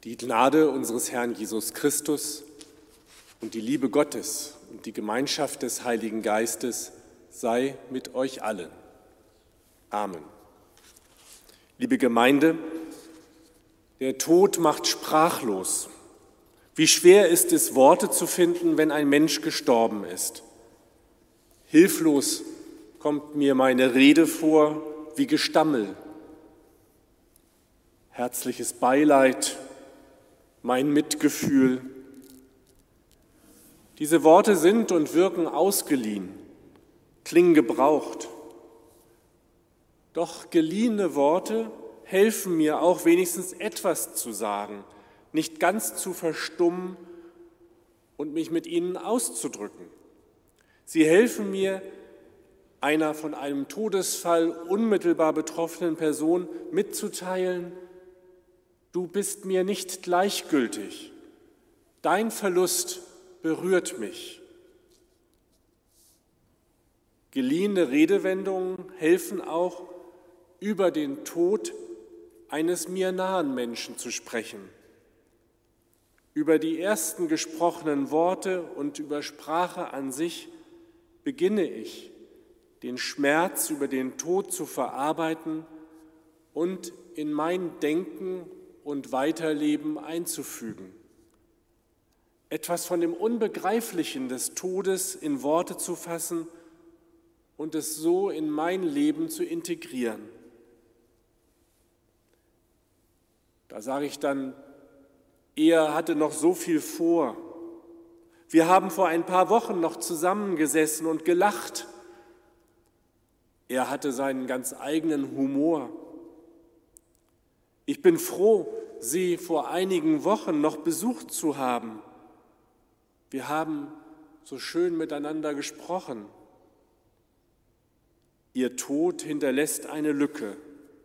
Die Gnade unseres Herrn Jesus Christus und die Liebe Gottes und die Gemeinschaft des Heiligen Geistes sei mit euch allen. Amen. Liebe Gemeinde, der Tod macht sprachlos. Wie schwer ist es, Worte zu finden, wenn ein Mensch gestorben ist. Hilflos kommt mir meine Rede vor wie Gestammel. Herzliches Beileid, mein Mitgefühl. Diese Worte sind und wirken ausgeliehen, klingen gebraucht. Doch geliehene Worte helfen mir auch wenigstens etwas zu sagen, nicht ganz zu verstummen und mich mit ihnen auszudrücken. Sie helfen mir, einer von einem Todesfall unmittelbar betroffenen Person mitzuteilen: Du bist mir nicht gleichgültig. Dein Verlust berührt mich. Geliehene Redewendungen helfen auch, über den Tod eines mir nahen Menschen zu sprechen. Über die ersten gesprochenen Worte und über Sprache an sich beginne ich, den Schmerz über den Tod zu verarbeiten und in mein Denken und Weiterleben einzufügen. Etwas von dem Unbegreiflichen des Todes in Worte zu fassen und es so in mein Leben zu integrieren. Da sage ich dann, er hatte noch so viel vor. Wir haben vor ein paar Wochen noch zusammengesessen und gelacht. Er hatte seinen ganz eigenen Humor. Ich bin froh, Sie vor einigen Wochen noch besucht zu haben. Wir haben so schön miteinander gesprochen. Ihr Tod hinterlässt eine Lücke.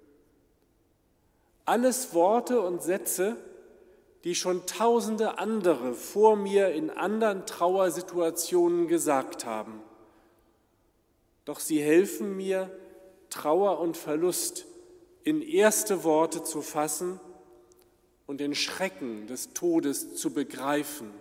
Alles Worte und Sätze, die schon tausende andere vor mir in anderen Trauersituationen gesagt haben. Doch sie helfen mir, Trauer und Verlust in erste Worte zu fassen und den Schrecken des Todes zu begreifen.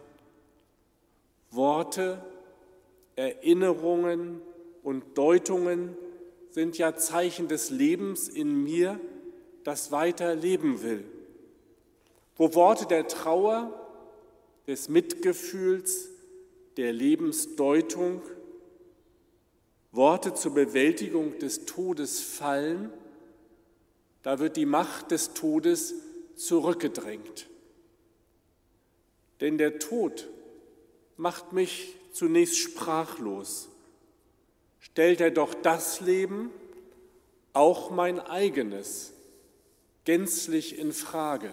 Worte, Erinnerungen und Deutungen sind ja Zeichen des Lebens in mir, das weiter leben will. Wo Worte der Trauer, des Mitgefühls, der Lebensdeutung, Worte zur Bewältigung des Todes fallen, da wird die Macht des Todes zurückgedrängt. Denn der Tod macht mich zunächst sprachlos. Stellt er doch das Leben, auch mein eigenes, gänzlich in Frage.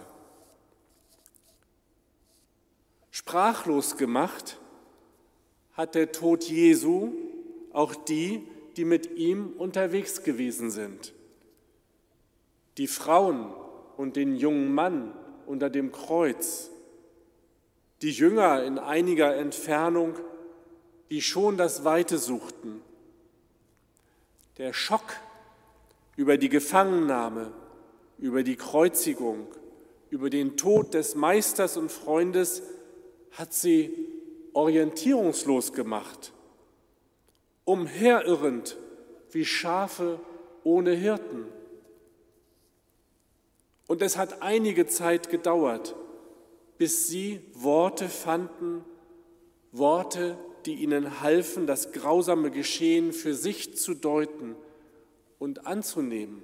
Sprachlos gemacht hat der Tod Jesu auch die, die mit ihm unterwegs gewesen sind. Die Frauen und den jungen Mann unter dem Kreuz, die Jünger in einiger Entfernung, die schon das Weite suchten. Der Schock über die Gefangennahme, über die Kreuzigung, über den Tod des Meisters und Freundes hat sie orientierungslos gemacht, umherirrend wie Schafe ohne Hirten. Und es hat einige Zeit gedauert, bis sie Worte fanden, Worte, die ihnen halfen, das grausame Geschehen für sich zu deuten und anzunehmen.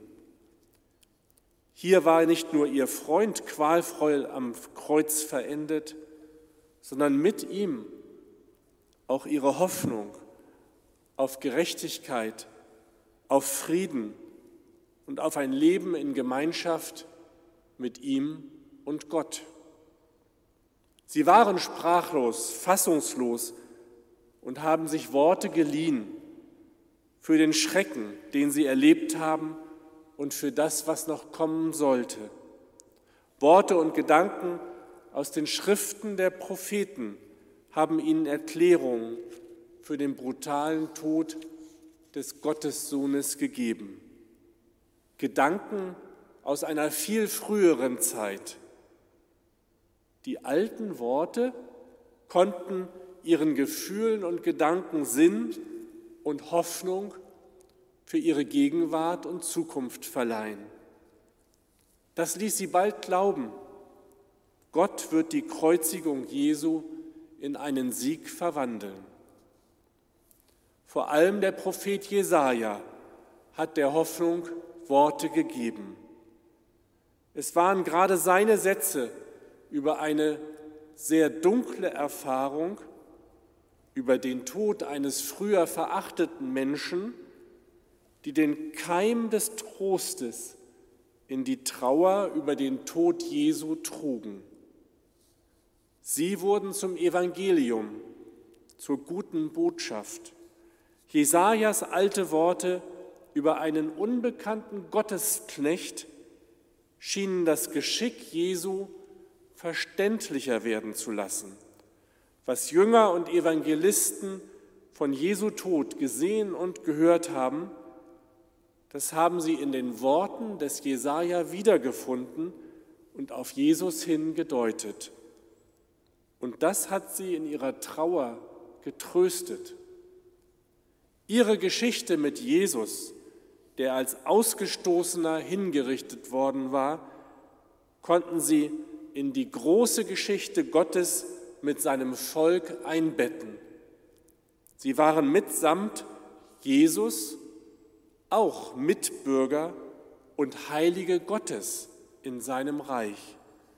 Hier war nicht nur ihr Freund qualvoll am Kreuz verendet, sondern mit ihm auch ihre Hoffnung auf Gerechtigkeit, auf Frieden und auf ein Leben in Gemeinschaft mit ihm und Gott. Sie waren sprachlos, fassungslos und haben sich Worte geliehen für den Schrecken, den sie erlebt haben und für das, was noch kommen sollte. Worte und Gedanken aus den Schriften der Propheten haben ihnen Erklärungen für den brutalen Tod des Gottessohnes gegeben. Gedanken aus einer viel früheren Zeit. Die alten Worte konnten ihren Gefühlen und Gedanken Sinn und Hoffnung für ihre Gegenwart und Zukunft verleihen. Das ließ sie bald glauben, Gott wird die Kreuzigung Jesu in einen Sieg verwandeln. Vor allem der Prophet Jesaja hat der Hoffnung Worte gegeben. Es waren gerade seine Sätze über eine sehr dunkle Erfahrung, über den Tod eines früher verachteten Menschen, die den Keim des Trostes in die Trauer über den Tod Jesu trugen. Sie wurden zum Evangelium, zur guten Botschaft. Jesajas alte Worte über einen unbekannten Gottesknecht schienen das Geschick Jesu verständlicher werden zu lassen. Was Jünger und Evangelisten von Jesu Tod gesehen und gehört haben, das haben sie in den Worten des Jesaja wiedergefunden und auf Jesus hin gedeutet. Und das hat sie in ihrer Trauer getröstet. Ihre Geschichte mit Jesus, der als Ausgestoßener hingerichtet worden war, konnten sie in die große Geschichte Gottes mit seinem Volk einbetten. Sie waren mitsamt Jesus auch Mitbürger und Heilige Gottes in seinem Reich.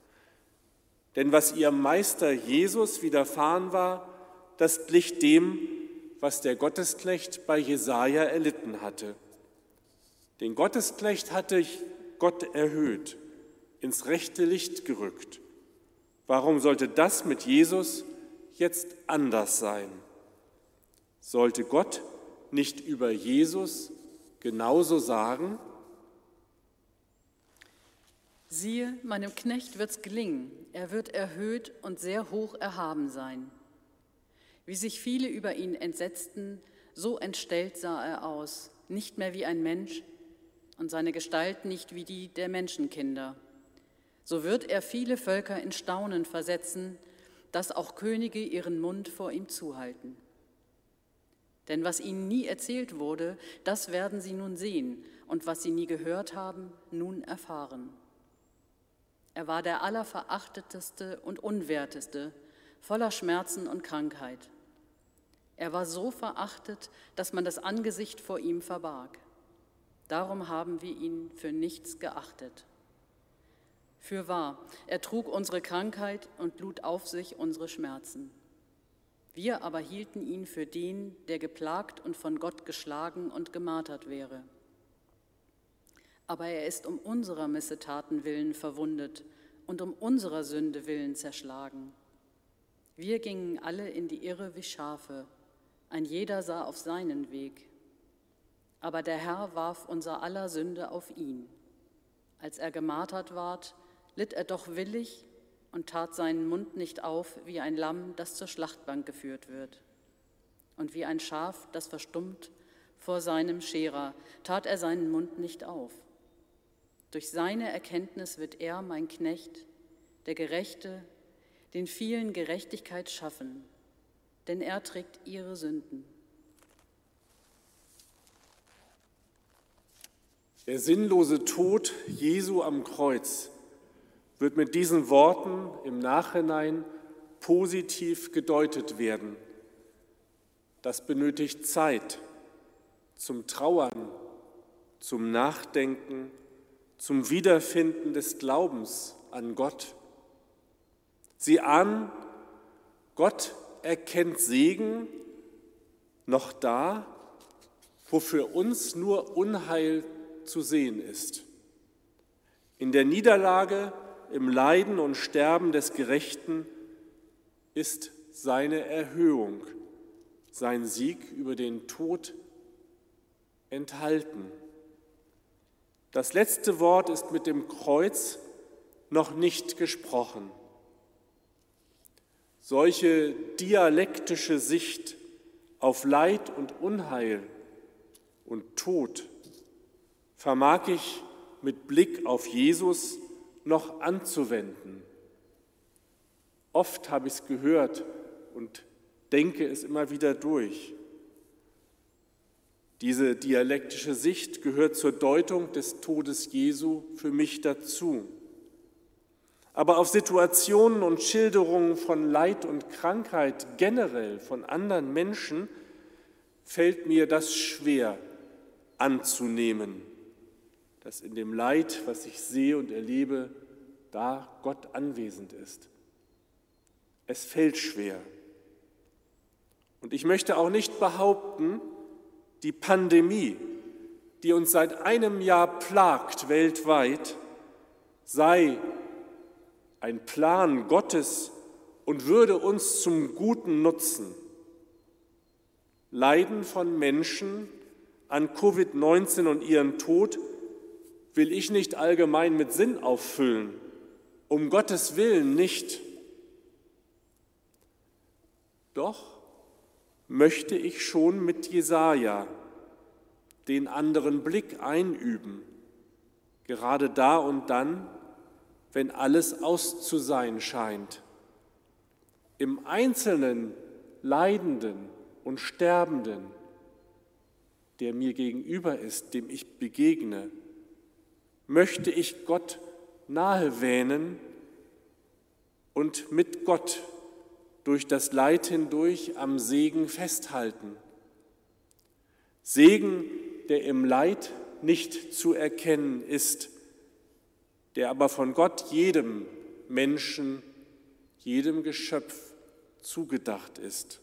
Denn was ihrem Meister Jesus widerfahren war, das glich dem, was der Gottesknecht bei Jesaja erlitten hatte. Den Gottesknecht hatte Gott erhöht, ins rechte Licht gerückt. Warum sollte das mit Jesus jetzt anders sein? Sollte Gott nicht über Jesus genauso sagen? Siehe, meinem Knecht wird's gelingen, er wird erhöht und sehr hoch erhaben sein. Wie sich viele über ihn entsetzten, so entstellt sah er aus, nicht mehr wie ein Mensch und seine Gestalt nicht wie die der Menschenkinder. So wird er viele Völker in Staunen versetzen, dass auch Könige ihren Mund vor ihm zuhalten. Denn was ihnen nie erzählt wurde, das werden sie nun sehen, und was sie nie gehört haben, nun erfahren. Er war der Allerverachteteste und Unwerteste, voller Schmerzen und Krankheit. Er war so verachtet, dass man das Angesicht vor ihm verbarg. Darum haben wir ihn für nichts geachtet. Fürwahr, er trug unsere Krankheit und lud auf sich unsere Schmerzen. Wir aber hielten ihn für den, der geplagt und von Gott geschlagen und gemartert wäre. Aber er ist um unserer Missetaten willen verwundet und um unserer Sünde willen zerschlagen. Wir gingen alle in die Irre wie Schafe, ein jeder sah auf seinen Weg. Aber der Herr warf unser aller Sünde auf ihn. Als er gemartert ward, litt er doch willig und tat seinen Mund nicht auf wie ein Lamm, das zur Schlachtbank geführt wird. Und wie ein Schaf, das verstummt vor seinem Scherer, tat er seinen Mund nicht auf. Durch seine Erkenntnis wird er, mein Knecht, der Gerechte, den vielen Gerechtigkeit schaffen, denn er trägt ihre Sünden. Der sinnlose Tod Jesu am Kreuz wird mit diesen Worten im Nachhinein positiv gedeutet werden. Das benötigt Zeit zum Trauern, zum Nachdenken, zum Wiederfinden des Glaubens an Gott. Sie ahnen, Gott erkennt Segen noch da, wo für uns nur Unheil zu sehen ist. In der Niederlage, im Leiden und Sterben des Gerechten ist seine Erhöhung, sein Sieg über den Tod enthalten. Das letzte Wort ist mit dem Kreuz noch nicht gesprochen. Solche dialektische Sicht auf Leid und Unheil und Tod vermag ich mit Blick auf Jesus noch anzuwenden. Oft habe ich es gehört und denke es immer wieder durch. Diese dialektische Sicht gehört zur Deutung des Todes Jesu für mich dazu. Aber auf Situationen und Schilderungen von Leid und Krankheit generell von anderen Menschen fällt mir das schwer anzunehmen, dass in dem Leid, was ich sehe und erlebe, da Gott anwesend ist. Es fällt schwer. Und ich möchte auch nicht behaupten, die Pandemie, die uns seit einem Jahr plagt weltweit, sei ein Plan Gottes und würde uns zum Guten nutzen. Leiden von Menschen an Covid-19 und ihren Tod will ich nicht allgemein mit Sinn auffüllen, um Gottes Willen nicht. Doch möchte ich schon mit Jesaja den anderen Blick einüben, gerade da und dann, wenn alles aus zu sein scheint. Im einzelnen Leidenden und Sterbenden, der mir gegenüber ist, dem ich begegne, möchte ich Gott nahe wähnen und mit Gott durch das Leid hindurch am Segen festhalten. Segen, der im Leid nicht zu erkennen ist, der aber von Gott jedem Menschen, jedem Geschöpf zugedacht ist.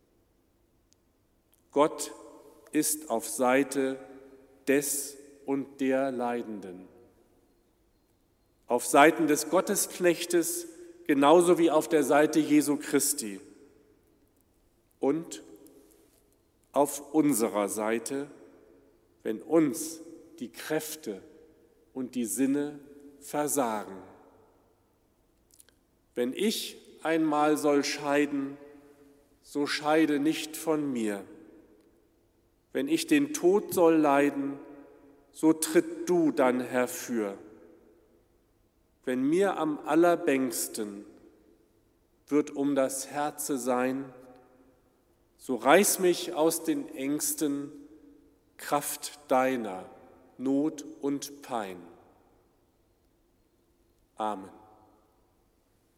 Gott ist auf Seite des und der Leidenden, auf Seiten des Gottesknechtes genauso wie auf der Seite Jesu Christi und auf unserer Seite, wenn uns die Kräfte und die Sinne versagen. Wenn ich einmal soll scheiden, so scheide nicht von mir. Wenn ich den Tod soll leiden, so tritt du dann herfür. Wenn mir am allerbängsten wird um das Herze sein, so reiß mich aus den Ängsten, Kraft deiner, Not und Pein. Amen.